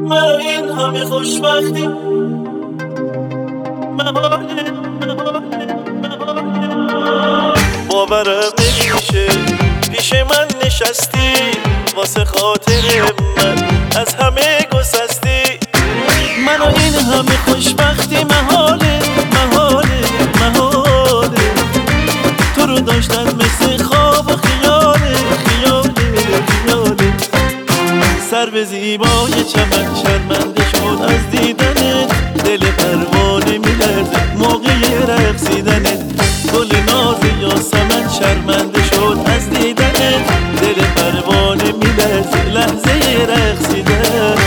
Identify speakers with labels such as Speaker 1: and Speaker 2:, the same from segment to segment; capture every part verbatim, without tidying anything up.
Speaker 1: مرا این همه خوشبختی محاله محاله محاله. باورم نمیشه پیش من نشستی واسه خاطر من از همه گسستی. مرا این همه خوشبختی محاله محاله محاله. تو رو داشتن مثل خواب و خیاله خیاله خیاله. سر به زیبای چمن شرمنده شد از دیدنت، دل پروانه میلرزه موقع رقصیدنت. گل ناز یاسمن شرمنده شد از دیدنت، دل پروانه میلرزه لحظه رقصیدنت.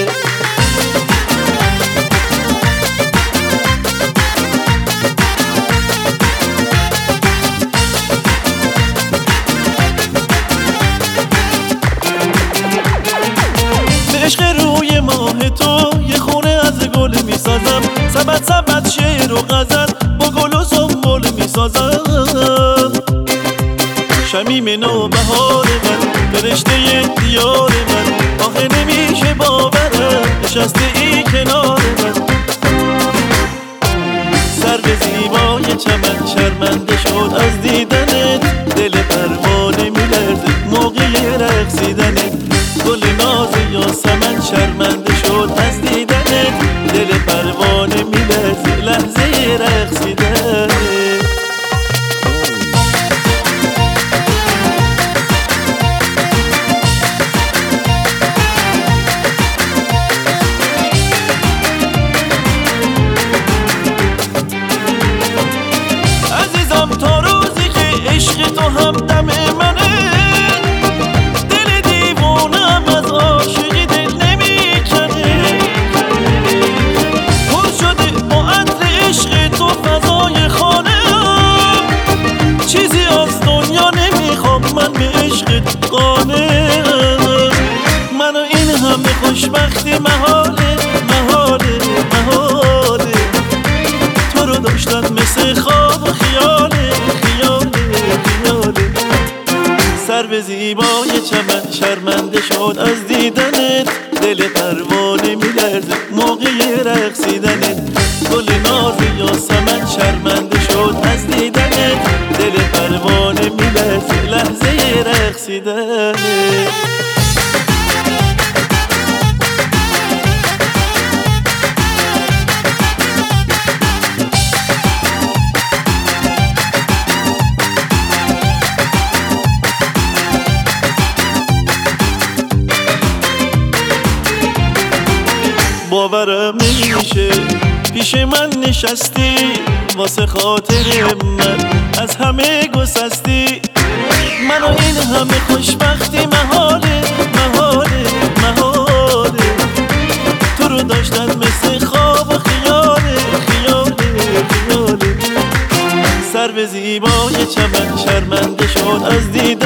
Speaker 1: عشق روی ماه تو یه خونه از گل میسازم، سبت سبت شعر و غزل با گل و سنبل میسازم. شمیم نوبهار من فرشته دیار من، آخه نمیشه باورم نشسته ای کنار من. سر به زیبای چمن شرمنده شد از دیدنت، دل پروانه میلرزه موقع رقصیدنت. گل ناز یاسمن شرمنده شد از دیدنت، دل پروانه میلرزه لحظه رقصیدنت. عزیزم تا روزی که عشق تو هم دم منه، من به عشقت قانعم. منو این همه خوشبختی محاله محاله محاله. تو رو داشتن مثل خواب و خیاله خیاله خیاله. سر به زیبای چمن شرمنده شد از دیدنت، دل پروانه میلرزه موقع رقصیدنت. گل ناز یاسمن شرمنده شد از دیدنت، دل پروانه میلرزه لحظه رقصیدنت. باورم نمیشه پیش من نشستی واسه خاطر من از همه گسستی. منو این همه خوشبختی محاله محاله محاله. تو رو داشتن مثل خواب و خیاله خیاله خیاله. سر به زیبای چمن شرمنده شد از دیدن